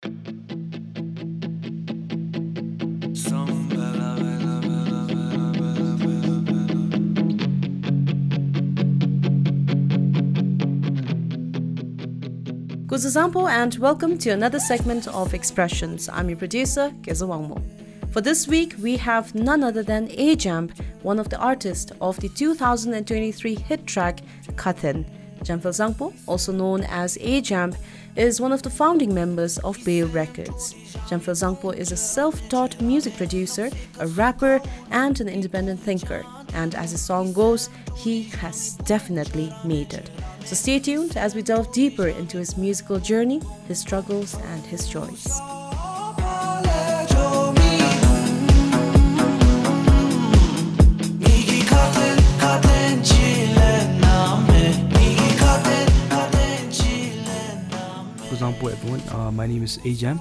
Kuzuzampo and welcome to another segment of Expressions. I'm your producer, Keza Wangmo. For this week, we have none other than A-Jamp, one of the artists of the 2023 hit track, Kathen. Jamphil Zangpo, also known as A-Jamp, is one of the founding members of Bale Records. Jamphil Zangpo is a self-taught music producer, a rapper, and an independent thinker. And as his song goes, he has definitely made it. So stay tuned as we delve deeper into his musical journey, his struggles, and his joys. For example, everyone, my name is A-Jamp.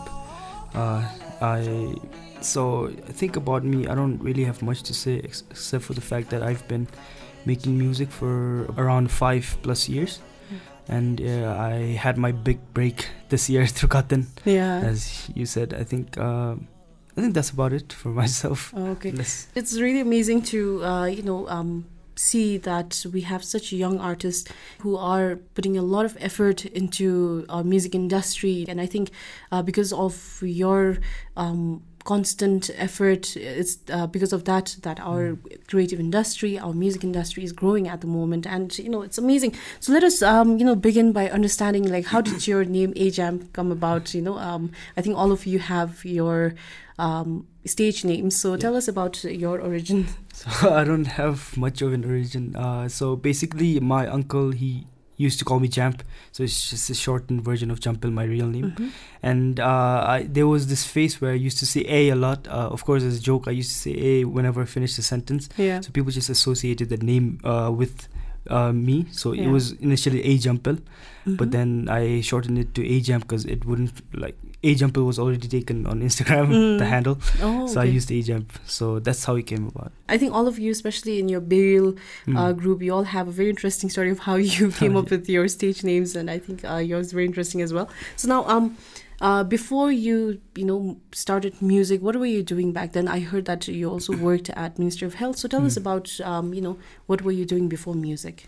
I think about me, I don't really have much to say except for the fact that I've been making music for around 5+ years. And I had my big break this year through Kathen. Yeah. As you said, I think that's about it for myself. Okay. It's really amazing to see that we have such young artists who are putting a lot of effort into our music industry. And I think because of your constant effort, it's because of that our creative industry, our music industry is growing at the moment, and it's amazing. So let us begin by understanding, like, how did your name A-Jamp come about? I think all of you have your stage names, so tell us about your origin. So I don't have much of an origin. So basically my uncle, he used to call me Jamp, so it's just a shortened version of Jamphil, my real name. And there was this phase where I used to say A a lot. Of course, as a joke, I used to say A whenever I finished a sentence. So people just associated the name with me. So it was initially A-Jamphil, but then I shortened it to A-Jamp because it wouldn't, like, A-Jamphil was already taken on Instagram, the handle. So I used A-Jamp. So that's how it came about. I think all of you, especially in your Bale group, you all have a very interesting story of how you came up with your stage names, and I think yours is very interesting as well. So now, before you started music, what were you doing back then? I heard that you also worked at Ministry of Health. So tell us about what were you doing before music?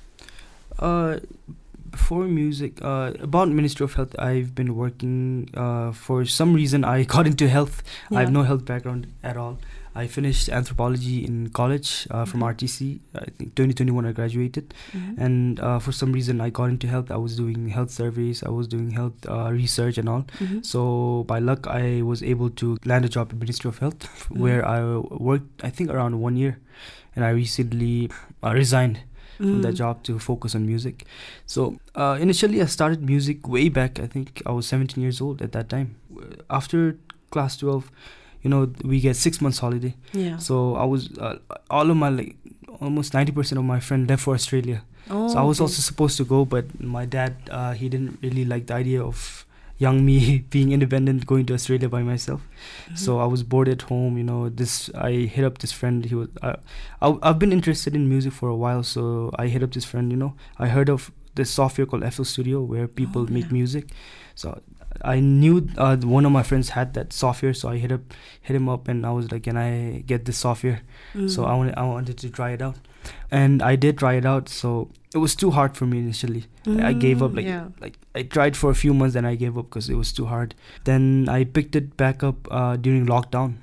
Before music, about Ministry of Health, I've been working. For some reason, I got into health. I have no health background at all. I finished anthropology in college from RTC. I think 2021 I graduated. And for some reason I got into health. I was doing health surveys. I was doing health research and all. So by luck, I was able to land a job at Ministry of Health where I worked, I think, around 1 year. And I recently resigned from that job to focus on music. So initially I started music way back. I think I was 17 years old at that time. After class 12, we get 6 months holiday. So I was all of my, almost 90% of my friends left for Australia. So I was also supposed to go, but my dad, he didn't really like the idea of young me being independent, going to Australia by myself. So I was bored at home. I hit up this friend. He was I've been interested in music for a while, so I hit up this friend. I heard of this software called FL Studio where people make music. So I knew one of my friends had that software, so I hit him up, and I was like, can I get this software? So I wanted to try it out, and I did try it out. So it was too hard for me initially. I gave up. Like I tried for a few months, then I gave up because it was too hard. Then I picked it back up during lockdown.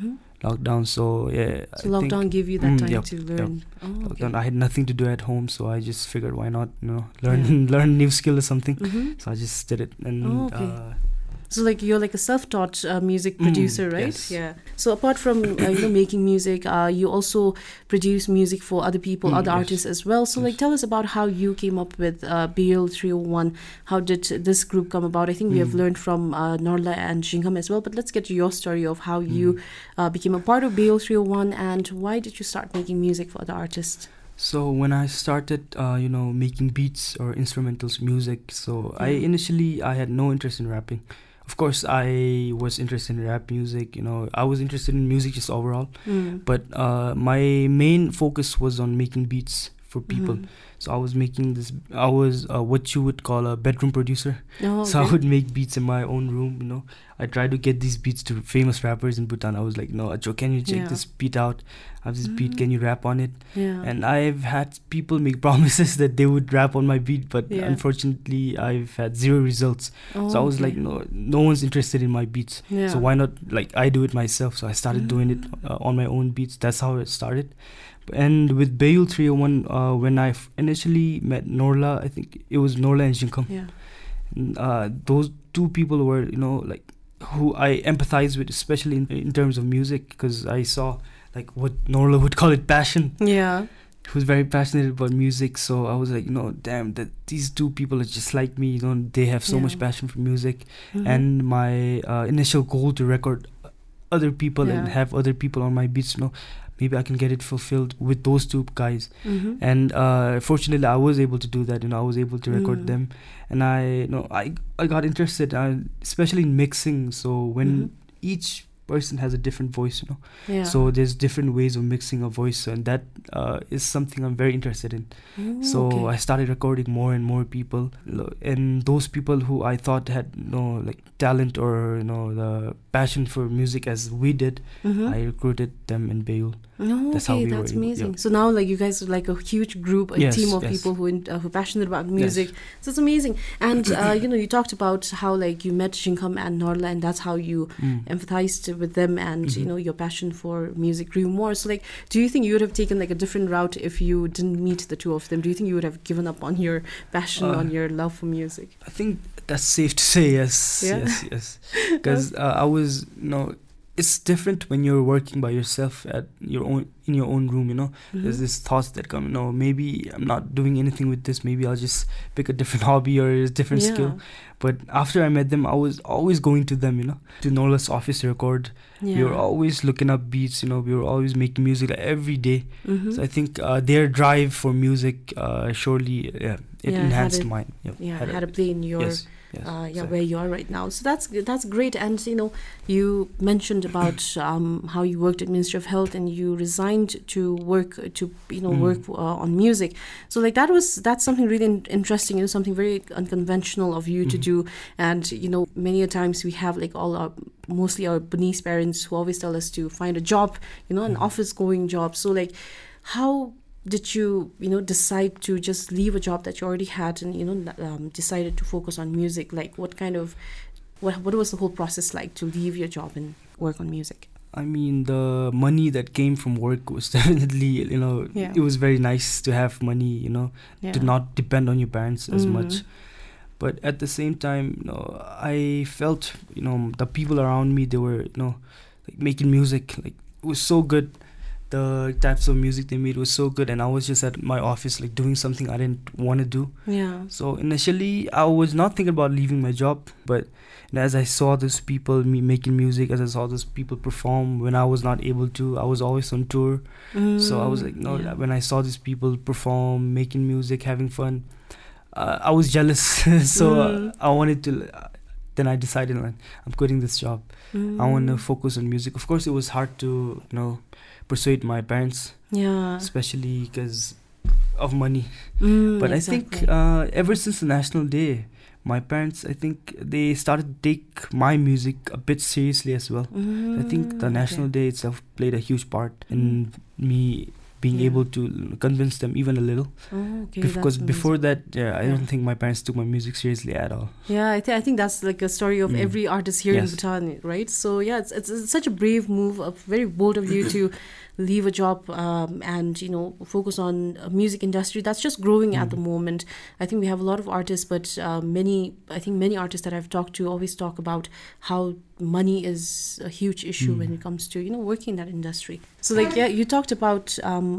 So yeah. So lockdown gave you that time to learn. Lockdown, I had nothing to do at home, so I just figured, why not learn a new skill or something. So I just did it. And so you're like a self-taught music producer, right? Yes. Yeah. So apart from making music, you also produce music for other people, other artists as well. So tell us about how you came up with Bale 301. How did this group come about? I think we have learned from Norla and Jingham as well, but let's get to your story of how you became a part of Bale 301, and why did you start making music for other artists? So when I started, making beats or instrumentals music, so I had no interest in rapping. Of course, I was interested in rap music. I was interested in music just overall. But my main focus was on making beats for people. So I was making this. I was what you would call a bedroom producer. Oh, okay. So I would make beats in my own room. You know, I tried to get these beats to famous rappers in Bhutan. I was like, no, Acho, can you check this beat out? I have this beat. Can you rap on it? Yeah. And I've had people make promises that they would rap on my beat, but unfortunately, I've had 0 results. So I was like, no one's interested in my beats. Yeah. So why not, like, I do it myself? So I started doing it on my own beats. That's how it started. And with Beyoul 301, when I initially met Norla, I think it was Norla and Jinkum. Yeah. Those 2 people were, you know, like, who I empathize with, especially in terms of music, because I saw, like, what Norla would call it, passion. Yeah. Who's very passionate about music. So I was like, you know, damn, that these 2 people are just like me. You know, they have so much passion for music. And my initial goal to record other people and have other people on my beats, you know, maybe I can get it fulfilled with those 2 guys. And fortunately, I was able to do that. You know, I was able to record them, and I got interested, especially in mixing. So when each person has a different voice, you know, so there's different ways of mixing a voice, and that is something I'm very interested in. So I started recording more and more people, and those people who I thought had like talent or the passion for music as we did, I recruited them in Beyoul. That's amazing. So now, like, you guys are like a huge group, a team of people who are passionate about music. So it's amazing. And you talked about how, like, you met Jinkum and Norla, and that's how you empathized with them, and your passion for music grew more. So, like, do you think you would have taken like a different route if you didn't meet the 2 of them? Do you think you would have given up on your passion, on your love for music? I think that's safe to say yes. Yes. Because I was, it's different when you're working by yourself in your own room, you know. There's this thoughts that come, maybe I'm not doing anything with this, maybe I'll just pick a different hobby or a different skill. But after I met them, I was always going to them, to Norla's office to record. We were always looking up beats, we were always making music like, every day. So I think their drive for music surely it enhanced mine. Had a play in your exactly. Where you are right now. So that's great. And you mentioned about how you worked at Ministry of Health and you resigned to work on music. So like that's something really interesting, something very unconventional of you to do. And many a times we have like mostly our Burmese parents who always tell us to find a job, an office going job. So like, how did you decide to just leave a job that you already had and decided to focus on music? Like, what was the whole process like to leave your job and work on music? I mean, the money that came from work was definitely, it was very nice to have money, to not depend on your parents as much. But at the same time, I felt, the people around me, they were, like making music, like it was so good. The types of music they made was so good, and I was just at my office like doing something I didn't want to do. So initially I was not thinking about leaving my job, but as I saw those people making music, as I saw those people perform when I was not able to, I was always on tour. So I was like, when I saw these people perform, making music, having fun, I was jealous. So I wanted to. Then I decided, I'm quitting this job. I want to focus on music. Of course, it was hard to persuade my parents, especially because of money. But exactly. I think ever since the National Day, my parents, I think they started to take my music a bit seriously as well. I think the National Day itself played a huge part in me being able to convince them even a little. Because before that, I don't think my parents took my music seriously at all. I think that's like a story of every artist here in Bhutan, right? So it's such a brave move, very bold of you to leave a job and focus on a music industry that's just growing at the moment. I think we have a lot of artists, but many artists that I've talked to always talk about how money is a huge issue when it comes to working in that industry. So you talked about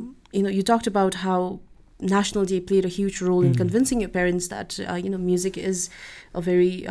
how National Day played a huge role in convincing your parents that music is a very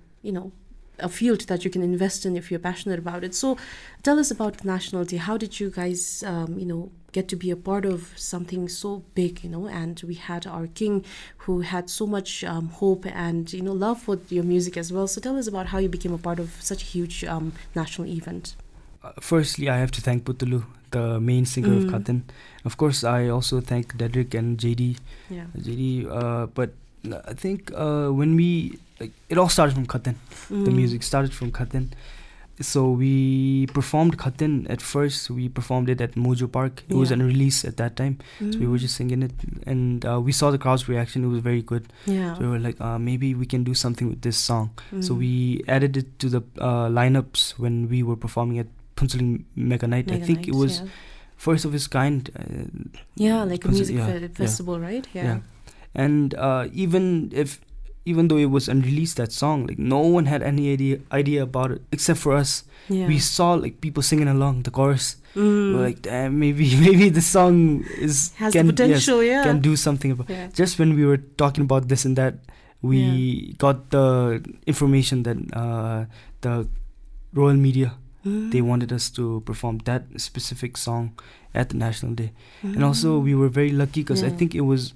a field that you can invest in if you're passionate about it. So tell us about National Day. How did you guys get to be a part of something so big, and we had our king who had so much hope and love for your music as well. So tell us about how you became a part of such a huge national event. firstly, I have to thank Putulu, the main singer of Khatin. Of course, I also thank Dedrick and JD. Yeah. But I think when we it all started from Khatin. The music started from Khatin. So we performed Khatin at first. We performed it at Mojo Park. It was unreleased at that time, so we were just singing it, and we saw the crowd's reaction. It was very good. Yeah. So we were like, maybe we can do something with this song. So we added it to the lineups when we were performing at Phuntsholing Mega Night. I think it was first of its kind. Like a music festival, right? Yeah. And even though it was unreleased, that song, like no one had any idea about it except for us. We saw like people singing along the chorus. We were like, damn, maybe this song has the potential. Can do something about. Just when we were talking about this and that, we got the information that the Royal Media, they wanted us to perform that specific song at the National Day. And also we were very lucky because I think it was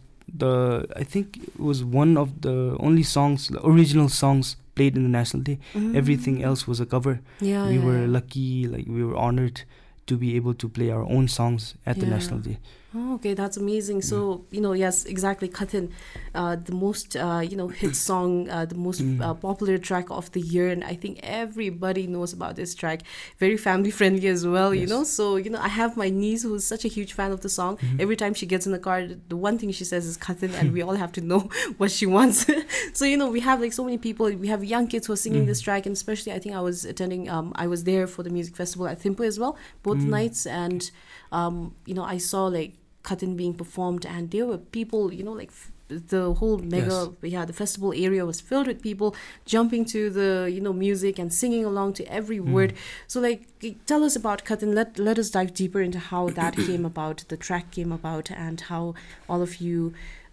one of the only songs, the original songs played in the National Day. Everything else was a cover. We were lucky, like we were honored to be able to play our own songs at the National Day. Oh, okay, that's amazing. So, yes, exactly. Khatin, the most, hit song, the most popular track of the year. And I think everybody knows about this track. Very family friendly as well, So, I have my niece who's such a huge fan of the song. Every time she gets in the car, the one thing she says is Khatin, and we all have to know what she wants. So, we have like so many people. We have young kids who are singing this track. And especially, I think I was there for the music festival at Thimphu as well, both nights. And, I saw like Khatin being performed, and there were people, the whole the festival area was filled with people jumping to the music and singing along to every word. So like, tell us about Khatin. Let us dive deeper into how that came about, the track came about, and how all of you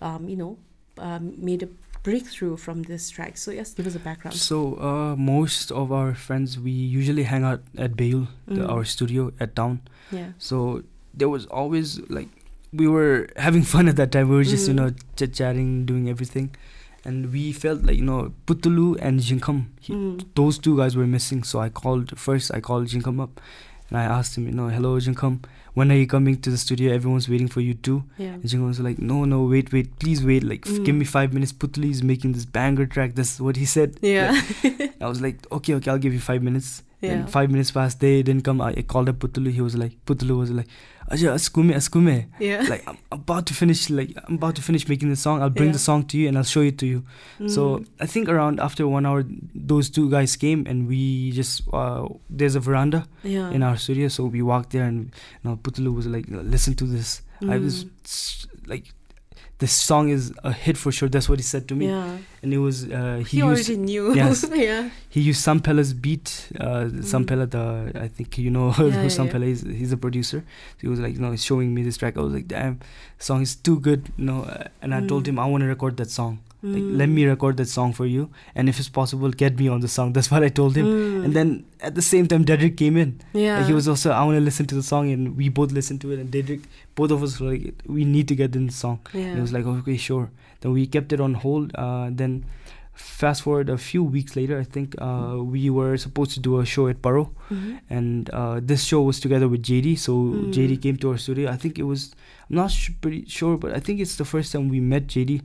made a breakthrough from this track. So yes, give us a background. So most of our friends, we usually hang out at Bayul, our studio at town. So there was always like, we were having fun at that time. We were just chit-chatting, doing everything, and we felt like Putulu and Jinkham, those two guys were missing. So I called Jinkham up, and I asked him, hello Jinkham, when are you coming to the studio? Everyone's waiting for you too. And Jinkham was like, no, wait, please wait, like give me 5 minutes. Putulu is making this banger track. That's what he said. I was like, okay, I'll give you 5 minutes. Then 5 minutes passed, they didn't come. I called up Putulu. Putulu was like, Aja, askume. Like, I'm about to finish making the song. I'll bring the song to you and I'll show it to you. So I think around after 1 hour, those two guys came, and we just there's a veranda in our studio, so we walked there, and Putulu was like, listen to this. I was like, this song is a hit for sure. That's what he said to me. And it was he already knew. Yes. He used Sampella's beat. Sampella, I think who Sampella is. He's a producer. So he was like, he's showing me this track. I was like, damn, the song is too good. And I told him, I want to record that song. Like, let me record that song for you, and if it's possible, get me on the song. That's what I told him. And then at the same time, Dedrick came in. Like, he was also, I want to listen to the song, and we both listened to it. And Dedrick, both of us were like, we need to get in the song. And it was like, okay, sure. Then we kept it on hold. Then fast forward a few weeks later, I think we were supposed to do a show at Paro, and this show was together with JD. So JD came to our studio. I think it was, I'm not pretty sure, but I think it's the first time we met JD,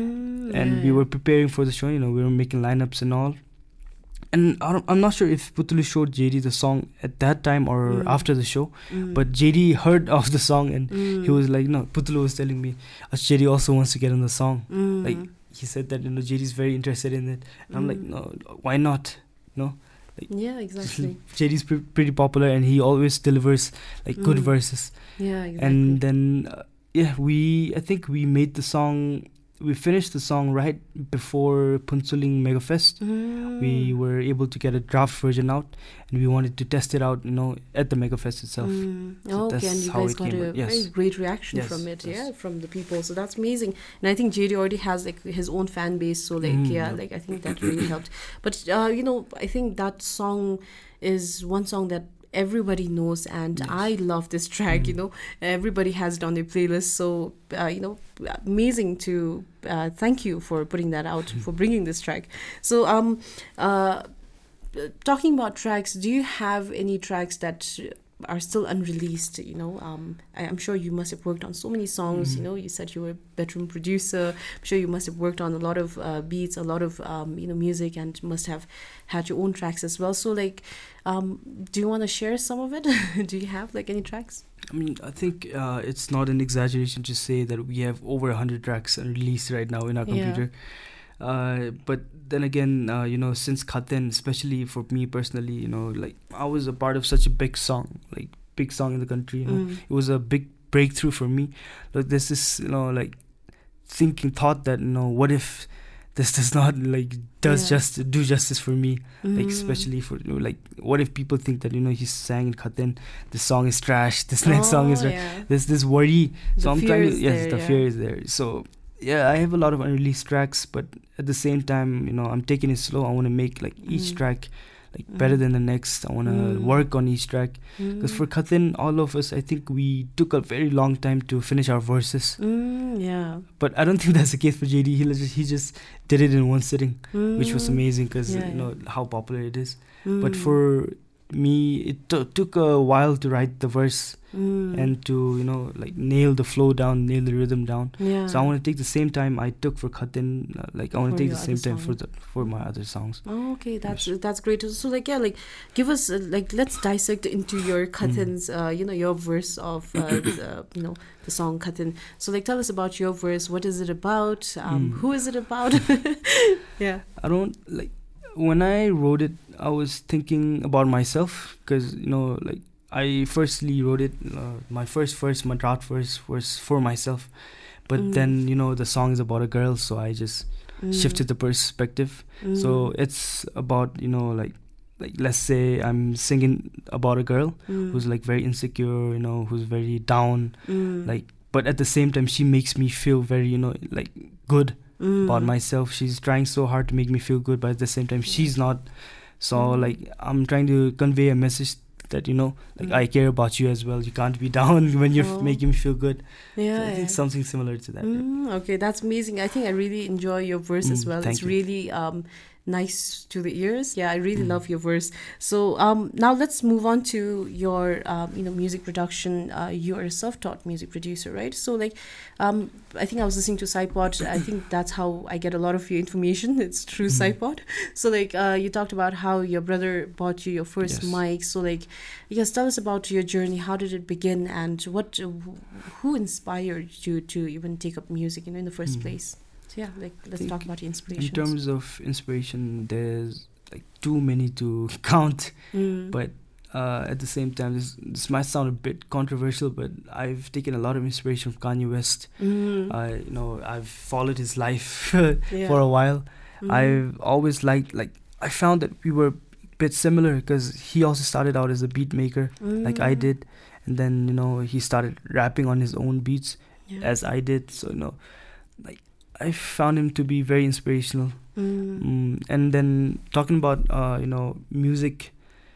and we were preparing for the show. We were making lineups and all. And I'm not sure if Putulu showed JD the song at that time or after the show, but JD heard of the song, and he was like, Putulu was telling me, JD also wants to get on the song. Like, he said that JD is very interested in it. And I'm like, no, why not? Like, exactly. JD's pretty popular, and he always delivers like good verses. Exactly. And then I think we made the song. We finished the song right before Phuntsholing Mega Fest. We were able to get a draft version out, and we wanted to test it out, at the Mega Fest itself. So and you guys got a very great reaction from it, from the people. So that's amazing. And I think JD already has like his own fan base, so like like I think that really helped. But I think that song is one song that everybody knows, and I love this track. Everybody has it on their playlist, so amazing to thank you for putting that out, for bringing this track. So talking about tracks, do you have any tracks that are still unreleased? I'm sure you must have worked on so many songs. You said you were a bedroom producer. I'm sure you must have worked on a lot of beats, a lot of music, and must have had your own tracks as well. So do you want to share some of it? Do you have any tracks? I mean, I think it's not an exaggeration to say that we have over 100 tracks unreleased right now in our computer. But then again, since Khaten, especially for me personally, I was a part of such a big song in the country. It was a big breakthrough for me. There's this thought that what if this does not do justice for me, especially for what if people think that he sang in Khaten, this song is trash, this next song is there's this worry. So I'm trying to the fear is there. So I have a lot of unreleased tracks, but at the same time, I'm taking it slow. I want to make each track better than the next. I want to work on each track, because for Khaten, all of us, I think we took a very long time to finish our verses. But I don't think that's the case for JD. He just did it in one sitting, which was amazing because how popular it is. But for me, it took a while to write the verse and to nail the flow down, nail the rhythm down. So I want to take the same time I took for Khaten. I want to take the same time for my other songs. Okay, that's great. So give us let's dissect into your Khaten's your verse of the song Khaten. So tell us about your verse. What is it about? Who is it about? I don't when I wrote it, I was thinking about myself, because I firstly wrote it, my first verse, my drought verse, was for myself, but then the song is about a girl, so I just shifted the perspective. So it's about let's say I'm singing about a girl who's very insecure, who's very down, but at the same time she makes me feel very good about myself. She's trying so hard to make me feel good, but at the same time she's not. So I'm trying to convey a message that I care about you as well. You can't be down when you're making me feel good. So I think something similar to that. Okay, that's amazing. I think I really enjoy your verse as well. It's really nice to the ears. I really love your verse. So now let's move on to your music production. You are a self-taught music producer, right? So I think I was listening to SciPod. I think that's how I get a lot of your information. It's through SciPod. So you talked about how your brother bought you your first mic. So tell us about your journey. How did it begin, and who inspired you to even take up music in the first place? So let's talk about your inspiration. In terms of inspiration, there's too many to count, but at the same time, this might sound a bit controversial, but I've taken a lot of inspiration from Kanye West. I've followed his life for a while. I've always liked, I found that we were a bit similar, because he also started out as a beat maker like I did, and then he started rapping on his own beats as I did. So I found him to be very inspirational. And then talking about music,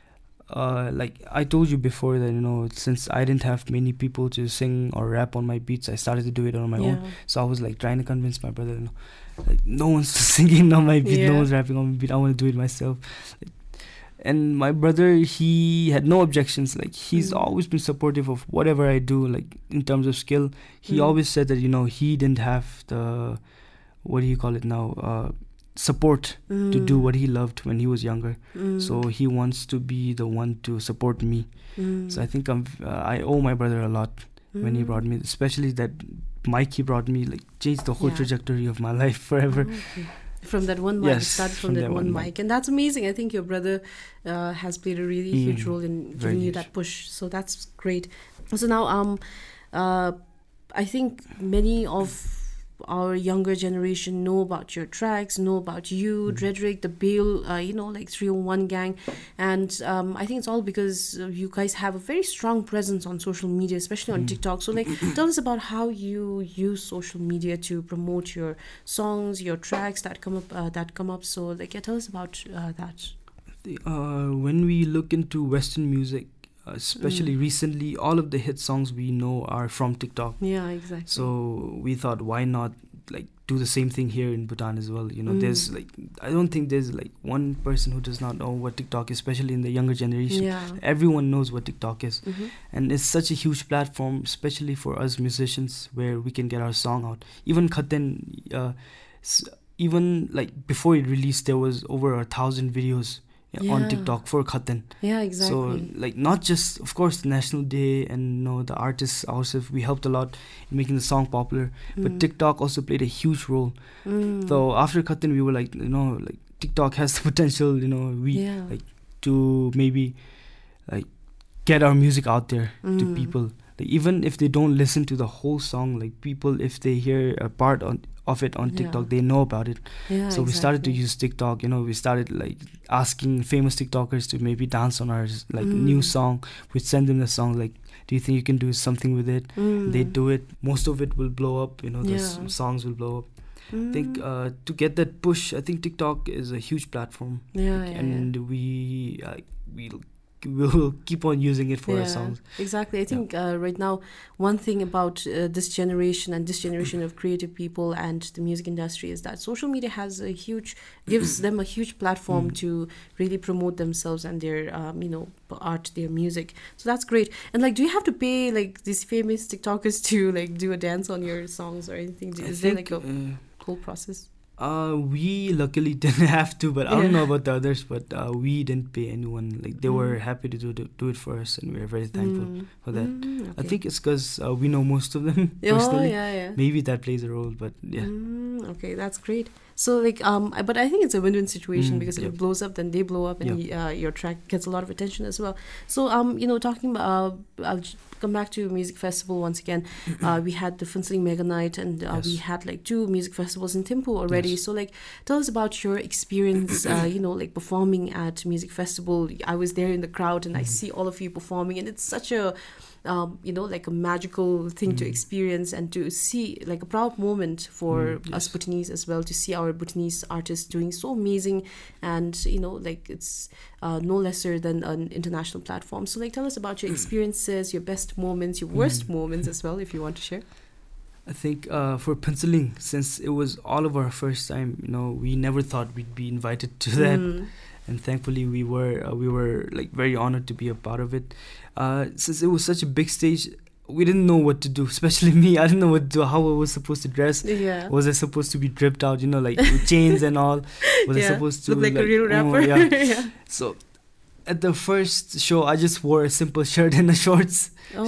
I told you before that since I didn't have many people to sing or rap on my beats, I started to do it on my own. So I was trying to convince my brother, no one's singing on my beat, no one's rapping on my beat, I want to do it myself. And my brother, he had no objections. He's always been supportive of whatever I do, in terms of skill. He always said that he didn't have the, what do you call it now, support to do what he loved when he was younger. So he wants to be the one to support me. So I think I owe my brother a lot when he brought me, especially that mic he brought me, changed the whole trajectory of my life forever. From that one mic, it started from that one mic. And that's amazing. I think your brother has played a really huge role in giving you that push. So that's great. So now I think many of our younger generation know about your tracks, know about you, Drederick, the Bale, 301 Gang. And I think it's all because you guys have a very strong presence on social media, especially on TikTok. So tell us about how you use social media to promote your songs, your tracks that come up. So tell us about that. When we look into Western music, especially recently, all of the hit songs we know are from TikTok. Yeah, exactly. So we thought, why not do the same thing here in Bhutan as well. There's like, I don't think there's like one person who does not know what TikTok is, especially in the younger generation. Yeah. Everyone knows what TikTok is. Mm-hmm. And it's such a huge platform, especially for us musicians, where we can get our song out. Even Khaten, even like before it released, there was over 1,000 videos on TikTok for Khaten. Yeah, exactly. So like, not just, of course, National Day and the artists ourselves, we helped a lot in making the song popular, but TikTok also played a huge role. So after Khaten, we were like, like TikTok has the potential, like to maybe like get our music out there to people. Like, even if they don't listen to the whole song, like people, if they hear a part of it on TikTok, they know about it. So we started to use TikTok. We started like asking famous TikTokers to maybe dance on our like new song. We'd send them the song, like, do you think you can do something with it? They do it. Most of it will blow up. The songs will blow up. I think to get that push, I think TikTok is a huge platform. And we'll keep on using it for our songs. Exactly. I think right now, one thing about this generation of creative people and the music industry is that social media gives them a huge platform to really promote themselves and their art, their music. So that's great. And like, do you have to pay like these famous TikTokers to like do a dance on your songs or anything? Is there like a whole process? We luckily didn't have to, but I don't know about the others, but we didn't pay anyone. Like, they were happy to do it for us, and we are very thankful for that. Okay. I think it's because we know most of them personally. Maybe that plays a role, but yeah. Okay, that's great. So like, but I think it's a win-win situation because if it blows up, then they blow up, and your track gets a lot of attention as well. So talking about, I'll come back to music festival once again. We had the Funseling Mega Night, and we had like 2 music festivals in Thimphu already. So like, tell us about your experience, like performing at music festival. I was there in the crowd, and I see all of you performing, and it's such a like a magical thing to experience and to see, like a proud moment for us Bhutanese as well, to see our Bhutanese artists doing so amazing, and like it's no lesser than an international platform. So like, tell us about your experiences, your best moments, your worst moments as well, if you want to share. I think for Funseling, since it was all of our first time, we never thought we'd be invited to that. And thankfully we were like very honored to be a part of it. Since it was such a big stage, we didn't know what to do, especially me. I didn't know what to do, how I was supposed to dress. Was I supposed to be dripped out, like with chains and all? Was I supposed to look like a real rapper? So at the first show, I just wore a simple shirt and shorts.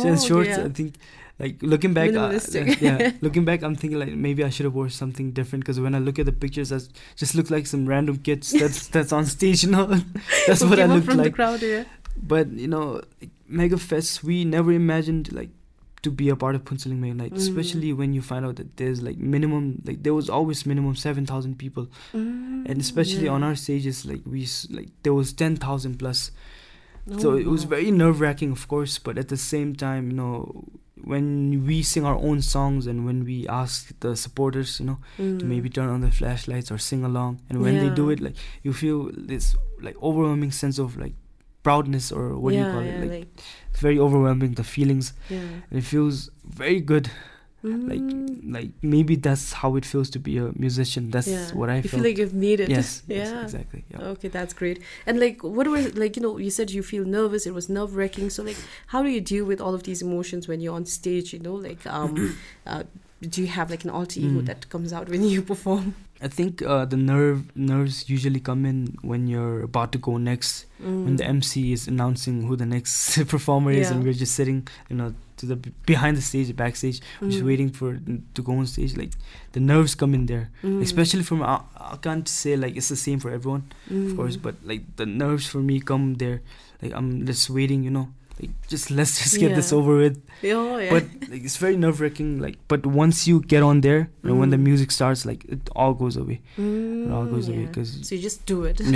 I think, like, looking back, looking back, I'm thinking like maybe I should have wore something different, because when I look at the pictures, I just look like some random kids that's on stage. That's what I looked from like. The crowd, But Mega Fest, we never imagined like to be a part of Funseling Mega Night, especially when you find out that there's like minimum, like there was always minimum 7,000 people, and especially on our stages, like there was 10,000 plus. So it was very nerve-wracking, of course, but at the same time, when we sing our own songs and when we ask the supporters, to maybe turn on the flashlights or sing along, and when they do it, like, you feel this like overwhelming sense of like proudness, or what do you call it? Like, it's very overwhelming, the feelings, and it feels very good. Like maybe that's how it feels to be a musician. That's what I felt. You feel like you've made it. Yes, exactly. Yeah. Okay, that's great. And like, what were, like, you said you feel nervous, it was nerve-wracking. So like, how do you deal with all of these emotions when you're on stage, like, do you have like an alter ego that comes out when you perform? I think the nerves usually come in when you're about to go next, when the MC is announcing who the next performer is, and we're just sitting, to the behind the stage, backstage, just waiting for to go on stage. Like, the nerves come in there, especially from I can't say like it's the same for everyone, of course, but like the nerves for me come there. Like, I'm just waiting, like, let's just get this over with. But like, it's very nerve-wracking. Like, but once you get on there, when the music starts, like, it all goes away. It all goes away, because so you just do it. Yes.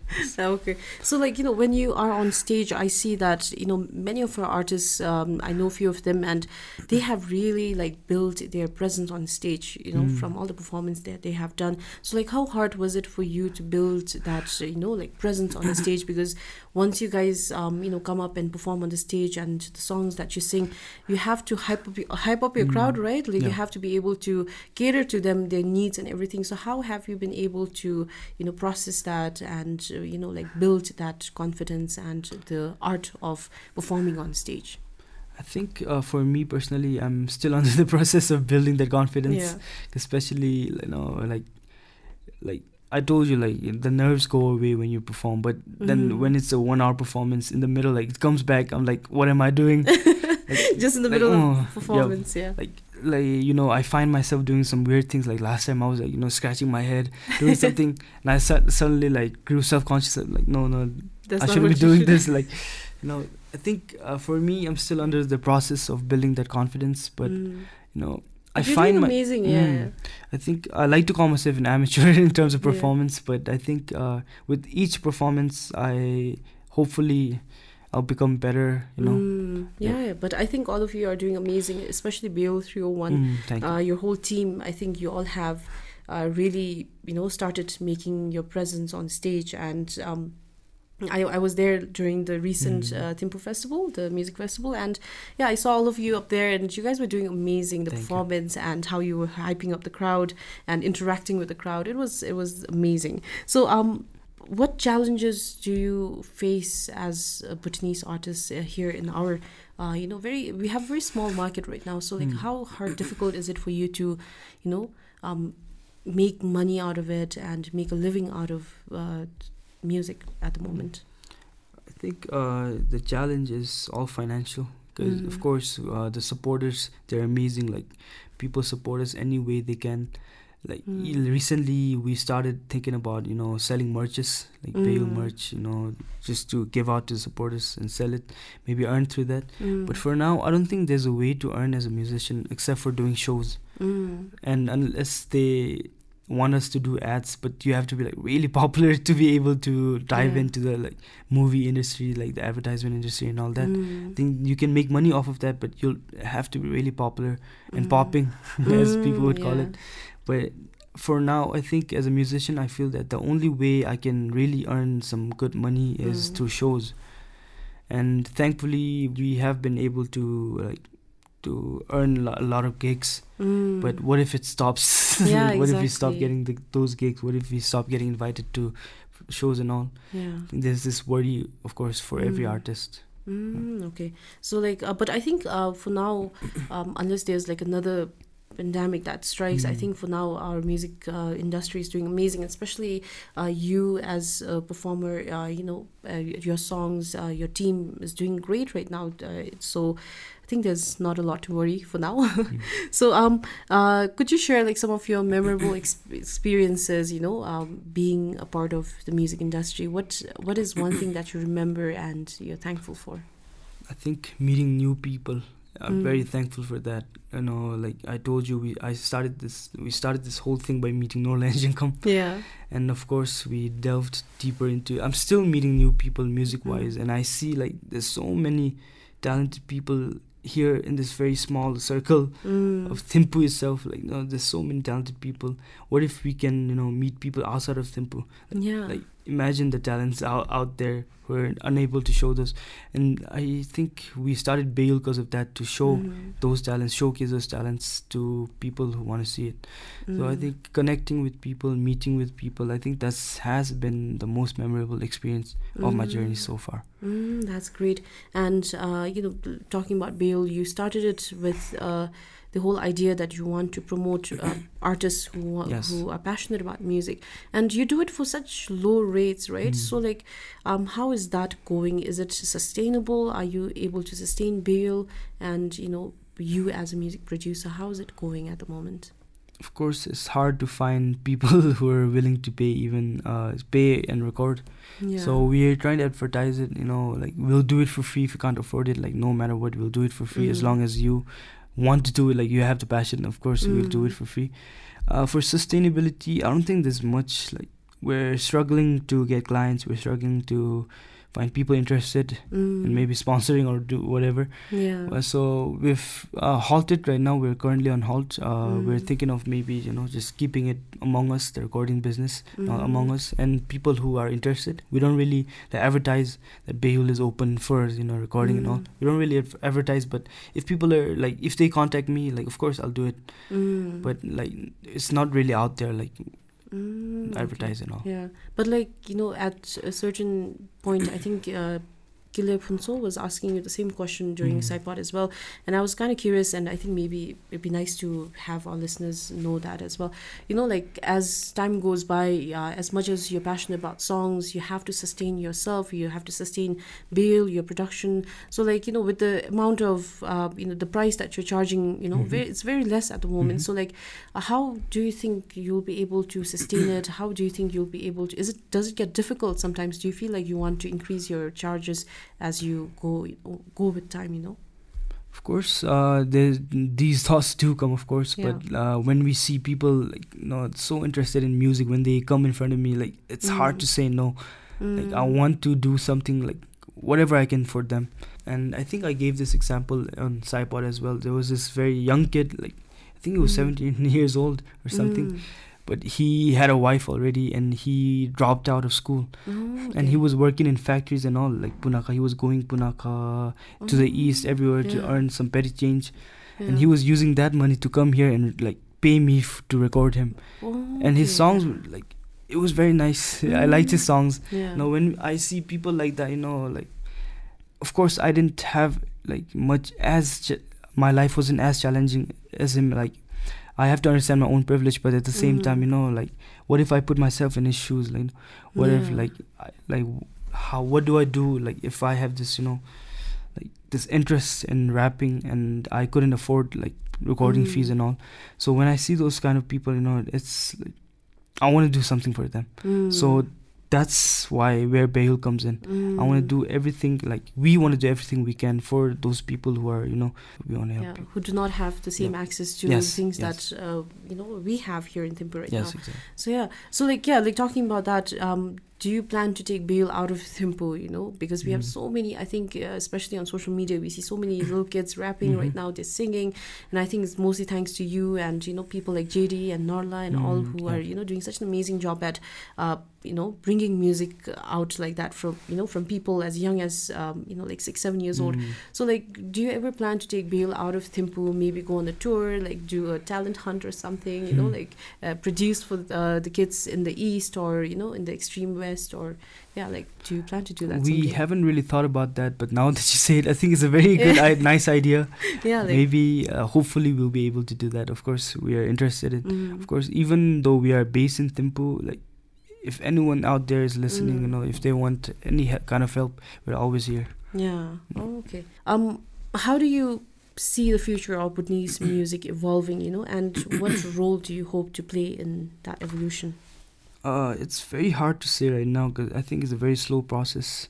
Okay. So, like, when you are on stage, I see that, many of our artists, I know a few of them, and they have really, like, built their presence on stage, from all the performance that they have done. So, like, how hard was it for you to build that, like, presence on the stage? Because once you guys, come up and perform on the stage and the songs that you sing, you have to hype up your crowd, right? Like, you have to be able to cater to them, their needs and everything. So, how have you been able to, process that and, like build that confidence and the art of performing on stage? I think for me personally, I'm still under the process of building that confidence, especially like I told you, like the nerves go away when you perform, but then when it's a 1 hour performance in the middle, like it comes back, I'm like, what am I doing? Like, just in the middle of performance. Like I find myself doing some weird things. Like last time I was like scratching my head doing something, and I suddenly like grew self-conscious. Like no, I shouldn't be doing this. Like I think for me, I'm still under the process of building that confidence, but I find amazing. I think I like to call myself an amateur in terms of performance, but I think with each performance, hopefully I'll become better, But I think all of you are doing amazing, especially BAYOL 301. Thank you. Your whole team, I think you all have really, started making your presence on stage. And I was there during the recent Thimphu Festival, the music festival. And I saw all of you up there, and you guys were doing amazing. The performance and how you were hyping up the crowd and interacting with the crowd. It was amazing. So, what challenges do you face as Bhutanese artists here in our, we have a very small market right now. So, like, how difficult is it for you to, make money out of it and make a living out of music at the moment? I think the challenge is all financial. Because, of course, the supporters, they're amazing. Like, people support us any way they can. Like recently we started thinking about selling merches, like BAYOL merch, just to give out to supporters and sell it, maybe earn through that. But for now, I don't think there's a way to earn as a musician except for doing shows. And unless they want us to do ads, but you have to be like really popular to be able to dive into the like movie industry, like the advertisement industry and all that. I think you can make money off of that, but you'll have to be really popular and popping, as people would call it. But for now, I think as a musician, I feel that the only way I can really earn some good money is through shows. And thankfully, we have been able to earn a lot of gigs. But what if it stops? What if we stop getting those gigs? What if we stop getting invited to shows and all? I think there's this worry, of course, for every artist. Okay. So but I think for now, unless there's like another pandemic that strikes, I think for now our music industry is doing amazing, especially you as a performer. Your songs, your team is doing great right now. So I think there's not a lot to worry for now. So could you share like some of your memorable experiences, being a part of the music industry? What is one thing that you remember and you're thankful for? I think meeting new people. I'm very thankful for that. Like I told you, we started this whole thing by meeting Norla and Jinkam. And of course we delved deeper into. I'm still meeting new people music wise, and I see like there's so many talented people here in this very small circle of Thimphu itself. Like there's so many talented people. What if we can meet people outside of Thimphu? Like imagine the talents out there who are unable to show those. And I think we started BAYOL because of that, to show those talents, showcase those talents to people who want to see it. So I think connecting with people, meeting with people, I think has been the most memorable experience of my journey so far. That's great. And talking about BAYOL, you started it with the whole idea that you want to promote artists who are passionate about music, and you do it for such low rates, right? So like how is that going? Is it sustainable? Are you able to sustain BAYOL? And you as a music producer, how is it going at the moment? Of course, it's hard to find people who are willing to pay and record. So we're trying to advertise it, like we'll do it for free if you can't afford it. Like no matter what, we'll do it for free as long as you want to do it, like you have the passion. Of course we'll do it for free. For sustainability, I don't think there's much like we're struggling to get clients. We're struggling to find people interested in maybe sponsoring or do whatever. Yeah. So we've halted right now. We're currently on halt. We're thinking of maybe, just keeping it among us, the recording business among us, and people who are interested. We don't really advertise that Beyoul is open for, recording and all. We don't really advertise, but if people are if they contact me, of course I'll do it. But it's not really out there advertise and all. Yeah, but at a certain point, I think Gile Phunso was asking you the same question during Saipod as well, and I was kind of curious, and I think maybe it'd be nice to have our listeners know that as well. As time goes by, as much as you're passionate about songs, you have to sustain yourself, you have to sustain Beyoul, your production. So with the amount of the price that you're charging, it's very less at the moment. So how do you think you'll be able to sustain it? How do you think you'll be able to? Does it get difficult sometimes? Do you feel like you want to increase your charges as you go with time? Of course, these thoughts do come, of course. Yeah. But when we see people so interested in music, when they come in front of me, it's hard to say no. I want to do something whatever I can for them. And I think I gave this example on Saipod as well. There was this very young kid, I think he was 17 years old or something. But he had a wife already, and he dropped out of school. And he was working in factories and all, Punakha. He was going Punakha to the east, everywhere to earn some petty change. And he was using that money to come here and pay me to record him. And his songs were it was very nice. I liked his songs. Now when I see people like that, of course I didn't have much my life wasn't as challenging as him. I have to understand my own privilege, but at the same time, what if I put myself in his shoes? What if, what do I do? If I have this, this interest in rapping, and I couldn't afford recording fees and all. So when I see those kind of people, it's I want to do something for them. So that's where Beyoul comes in. I want to do everything, we want to do everything we can for those people who are, we want to help you. Who do not have the same access to things that, we have here in Thimphu right now. Exactly. So, talking about that, do you plan to take Beyoul out of Thimphu, because we have so many, I think, especially on social media, we see so many little kids rapping right now, they're singing, and I think it's mostly thanks to you and, people like JD and Norla and all who are, doing such an amazing job at, bringing music out like that from people as young as, 6-7 years old. So, do you ever plan to take Beyoul out of Thimphu, maybe go on a tour, do a talent hunt or something, produce for the kids in the East or, in the extreme West? Or do you plan to do that? We someday? Haven't really thought about that, but now that you say it, I think it's a very good nice idea. Maybe hopefully we'll be able to do that. Of course we are interested in of course, even though we are based in Thimphu, if anyone out there is listening, if they want any kind of help, we're always here. Okay. How do you see the future of Bhutanese music evolving, and what role do you hope to play in that evolution? It's very hard to say right now, because I think it's a very slow process.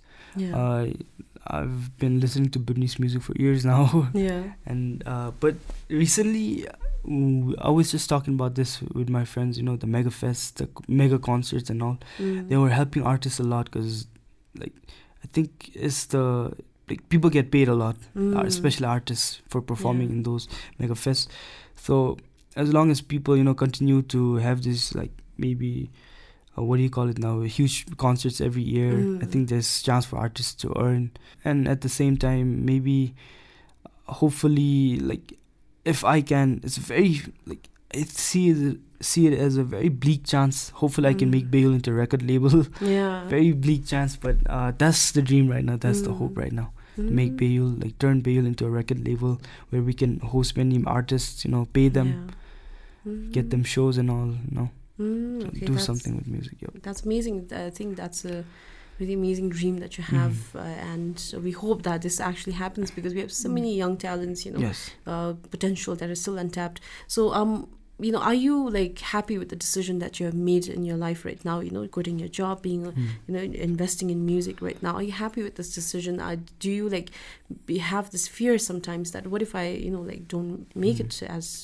I've been listening to Bhutanese music for years now. And but recently I was just talking about this with my friends, the mega fest, the mega concerts and all. They were helping artists a lot, because I think it's people get paid a lot, especially artists, for performing in those mega fests. So as long as people continue to have this maybe what do you call it now, huge concerts every year, I think there's chance for artists to earn. And at the same time, maybe hopefully if I can, it's very I see it as a very bleak chance. Hopefully I can make Beyoul into a record label. Very bleak chance, but that's the dream right now, that's the hope right now. To make Beyoul, turn Beyoul into a record label where we can host many artists, pay them, get them shows and all, do something with music. That's amazing. I think that's a really amazing dream that you have, and we hope that this actually happens, because we have so many young talents, potential that is still untapped. So are you happy with the decision that you have made in your life right now, quitting your job, being investing in music right now? Are you happy with this decision? Do you have this fear sometimes that what if I don't make it as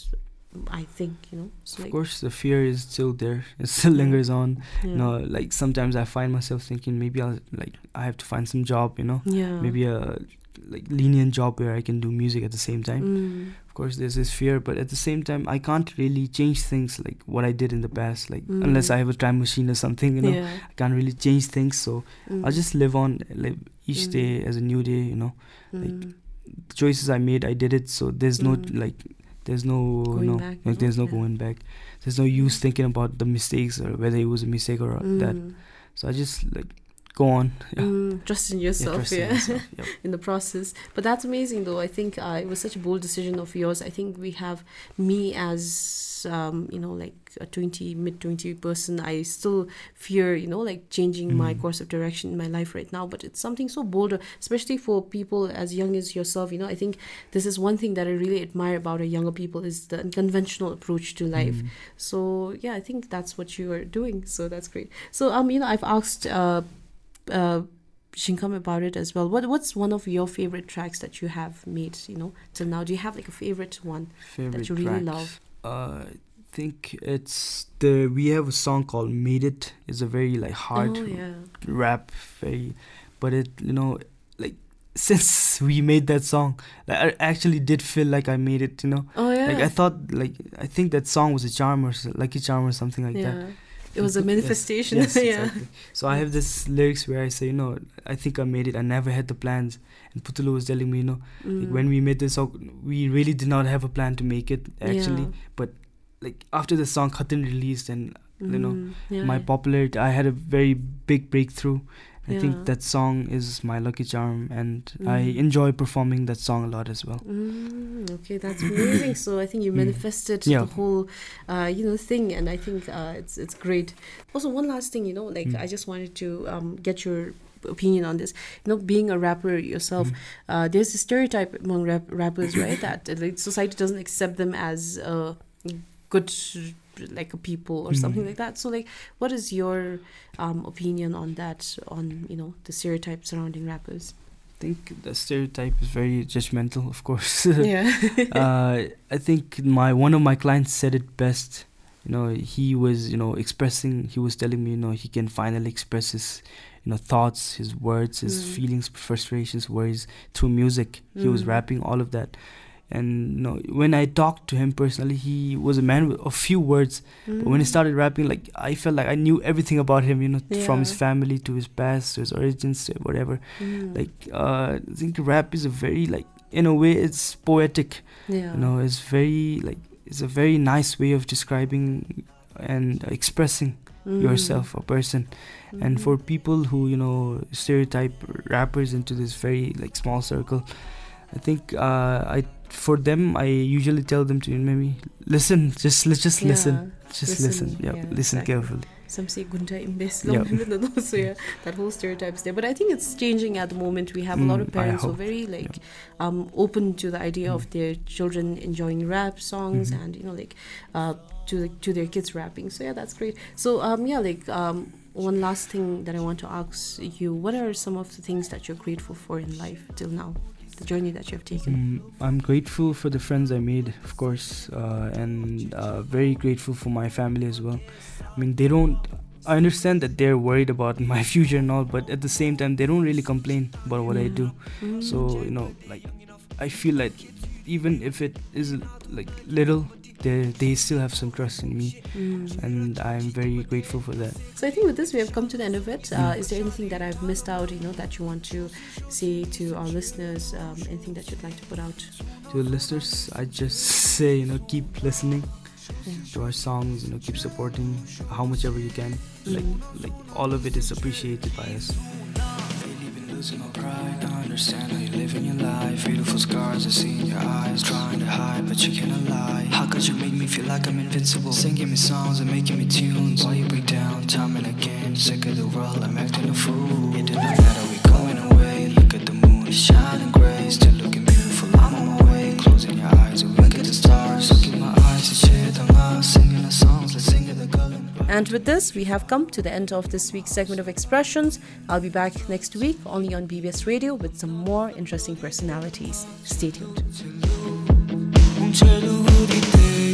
I think, So Of course, the fear is still there. It still lingers on. Like sometimes I find myself thinking maybe I have to find some job, maybe a lenient job where I can do music at the same time. Of course, there's this fear, but at the same time, I can't really change things like what I did in the past. Like unless I have a time machine or something, I can't really change things. So I'll just live each day as a new day. Like the choices I made, I did it. So there's no there's no going back, there's no going back. There's no use thinking about the mistakes or whether it was a mistake or that. So I just go on. Trust in yourself, in yourself, yep. in the process. But that's amazing, though. I think it was such a bold decision of yours. I think we have me as a mid-20 person. I still fear, changing my course of direction in my life right now. But it's something so bold, especially for people as young as yourself. I think this is one thing that I really admire about our younger people is the unconventional approach to life. So yeah, I think that's what you are doing. So that's great. So I've asked Shinkam about it as well. What's one of your favorite tracks that you have made, till now? Do you have a favorite one that you really love? I think we have a song called Made It. It's a very hard rap, but it since we made that song, I actually did feel like I made it, Oh yeah. I think that song was a charm or lucky charm or something like that. It was a manifestation. Yes, exactly. So I have this lyrics where I say, I think I made it. I never had the plans. And Putulu was telling me, when we made this song, we really did not have a plan to make it, actually. But after the song Khatin released and, my popularity, I had a very big breakthrough. I think that song is my lucky charm, and I enjoy performing that song a lot as well. Okay, that's amazing. So I think you manifested the whole, thing, and I think it's great. Also, one last thing, I just wanted to get your opinion on this. Being a rapper yourself, there's a stereotype among rappers, right, that society doesn't accept them as good a people or something like that. So what is your opinion on that, on the stereotype surrounding rappers? I think the stereotype is very judgmental, of course. I think one of my clients said it best. He was he was telling me he can finally express his thoughts, his words, his feelings, frustrations, worries through music. He was rapping all of that. And when I talked to him personally, he was a man with a few words. But when he started rapping, I felt like I knew everything about him, from his family to his past, to his origins, to whatever. I think rap is a very, in a way, it's poetic. It's very, it's a very nice way of describing and expressing yourself, a person. And for people who, stereotype rappers into this very, small circle, I think for them, I usually tell them to maybe listen, just listen. Just listen. Listen exactly. Carefully. Some say Gunta imbecile. So that whole stereotype is there. But I think it's changing at the moment. We have a lot of parents who are very open to the idea of their children enjoying rap songs and to their kids rapping. So that's great. So one last thing that I want to ask you: what are some of the things that you're grateful for in life till now? The journey that you have taken. I'm grateful for the friends I made, of course, and very grateful for my family as well. I mean, I understand that they're worried about my future and all, but at the same time, they don't really complain about what I do. So, I feel like even if it is little, they still have some trust in me, and I'm very grateful for that. So I think with this we have come to the end of it. Is there anything that I've missed out, that you want to say to our listeners? Anything that you'd like to put out to the listeners? I just say, keep listening to our songs, keep supporting how much ever you can. All of it is appreciated by us. Losing my pride, I understand how you live in your life. Beautiful scars I see in your eyes, trying to hide, but you cannot lie. How could you make me feel like I'm invincible? Singing me songs and making me tunes. Why you break down time and again? Sick of the world, I'm acting a fool. It doesn't matter, we going away. Look at the moon, it's shining gray. Still looking beautiful, I'm on my way. Closing your eyes and look at the stars. Look in my eyes, it's shit on us. Singing the songs, let's sing it the color. And with this, we have come to the end of this week's segment of Expressions. I'll be back next week only on BBS Radio with some more interesting personalities. Stay tuned.